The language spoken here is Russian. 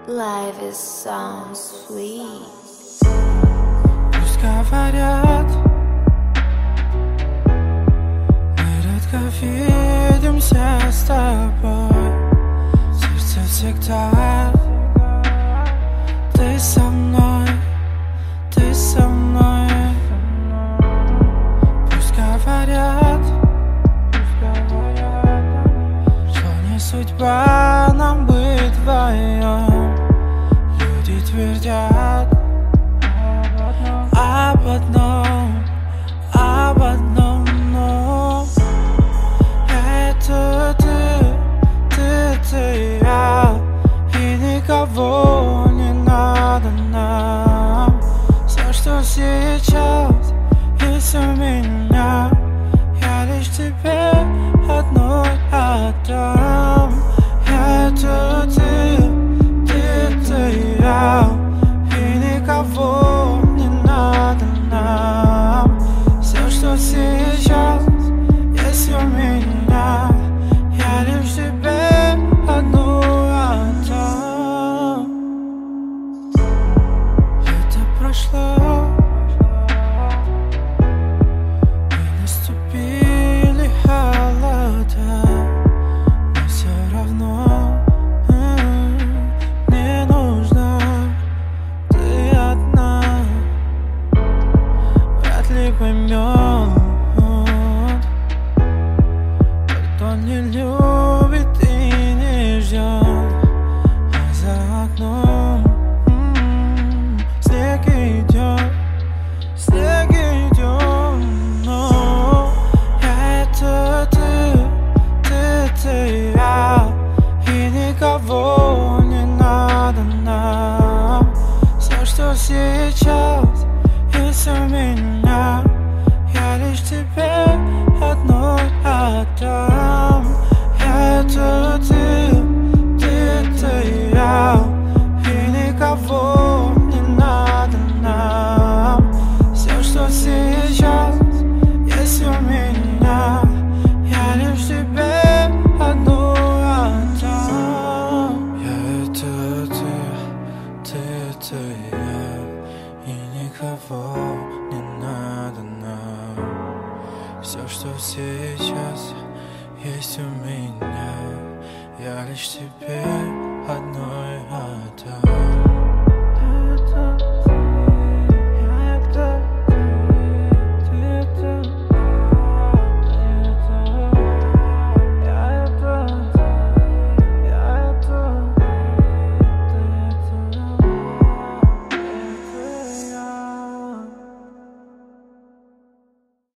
Life is so sweet. Пусть говорят, мы редко видимся с тобой. Сердце всегда ты со мной, ты со мной. Пусть говорят, что не судьба нам быть вдвоем. Люди твердят об одном, но это ты и я, и никого не надо нам. Все, что сейчас есть у меня, я лишь тебе одной отдам. Это ты и я, и никого не надо нам. Все, что сейчас есть у меня, я лишь тебе одну отдам. Это прошло, и наступили холода, но все равно мне нужна ты одна. Вряд ли поймет, кто не любит и не ждет, а за окном снег идет, но это ты и я, и никого не надо нам. Все, что сейчас есть у меня, я лишь тебе одной отдам. Это ты и я, и никого не надо нам. Все, что сейчас есть у меня, я лишь тебе одну отдам. Это ты и я, и никого не надо нам. Все, что сейчас есть у меня, я лишь тебе одной